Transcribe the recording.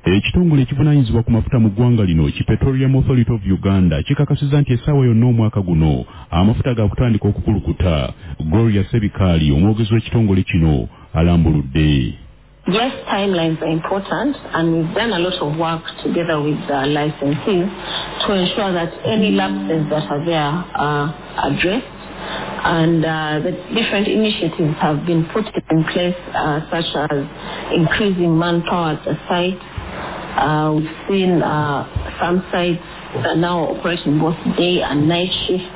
Ekitongole ekivunaanyizibwa ku mafuta mu ggwanga lino Petroleum Authority of Uganda kikakasizza nti essaawa yonna omwaka guno amafuta ga kutandika okukulukuta. Gloria Sebikaali omwogezi w'ekitongole kino alambuludde. Yes, timelines are important, and we've done a lot of work together with the licensees to ensure that any lapses that are there are addressed. And the different initiatives have been put in place, such as increasing manpower at the site. We've seen some sites are now operating both day and night shifts